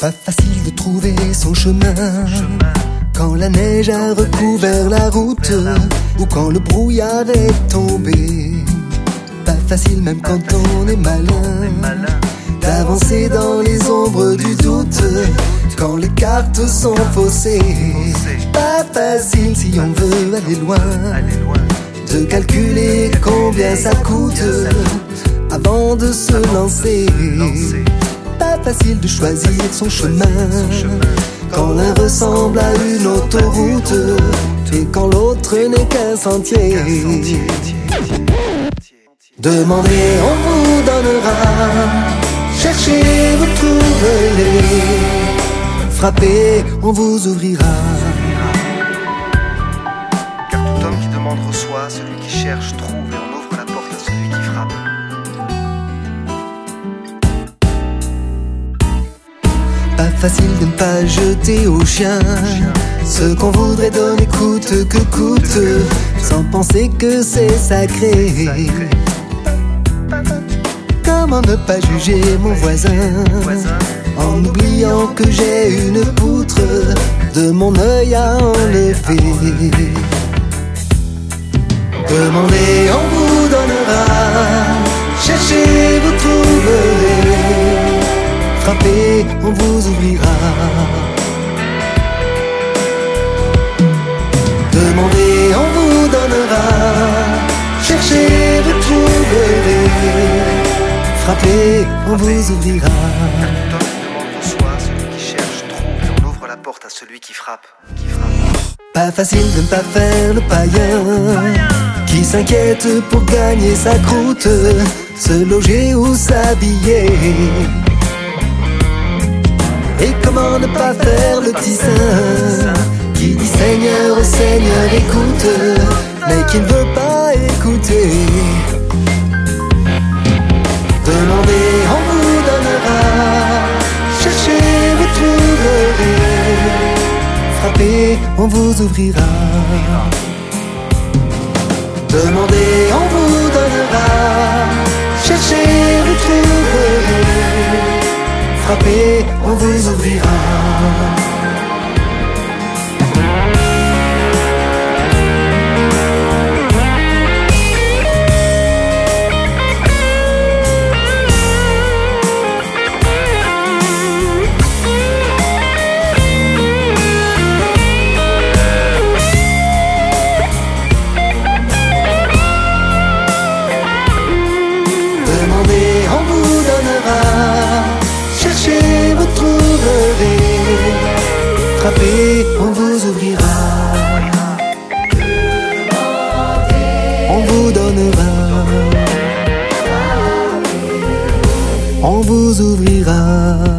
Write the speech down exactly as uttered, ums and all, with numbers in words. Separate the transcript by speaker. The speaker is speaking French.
Speaker 1: Pas facile de trouver son chemin quand la neige a recouvert la route ou quand le brouillard est tombé. Pas facile même quand on est malin d'avancer dans les ombres du doute quand les cartes sont faussées. Pas facile si on veut aller loin de calculer combien ça coûte avant de se lancer. Pas facile de choisir son chemin quand l'un ressemble à une autoroute et quand l'autre n'est qu'un sentier. Demandez, on vous donnera. Cherchez, vous trouverez. Frappez, on vous ouvrira.
Speaker 2: Car tout homme qui demande reçoit, celui qui cherche trouve, et on ouvre la porte à celui qui frappe.
Speaker 1: Pas facile de ne pas jeter au chien ce qu'on voudrait donner coûte que coûte, sans penser que c'est sacré. Comment ne pas juger mon voisin en oubliant que j'ai une poutre de mon œil à enlever. Demandez, on vous donnera. Cherchez, vous trouverez. Frappez, on vous ouvrira. Demandez, on vous donnera. Cherchez, vous trouverez. Frappez, on vous ouvrira.
Speaker 2: Car tout homme qui demande reçoit, celui qui cherche trouve, et on ouvre la porte à celui qui frappe. Qui frappe.
Speaker 1: Pas facile de ne pas faire le païen qui s'inquiète pour gagner sa croûte, se loger ou s'habiller. Et comment ne pas faire le petit saint qui dit Seigneur, oh Seigneur, écoute, mais qui ne veut pas écouter. Demandez, on vous donnera. Cherchez, vous trouverez. Frappez, on vous ouvrira. Demandez, on vous donnera. Cherchez, vous trouverez. Frappez, on vous ouvrira. Demandez, on vous donnera. Cherchez, vous trouverez. Frappez, on vous ouvrira. On vous donnera. On vous ouvrira.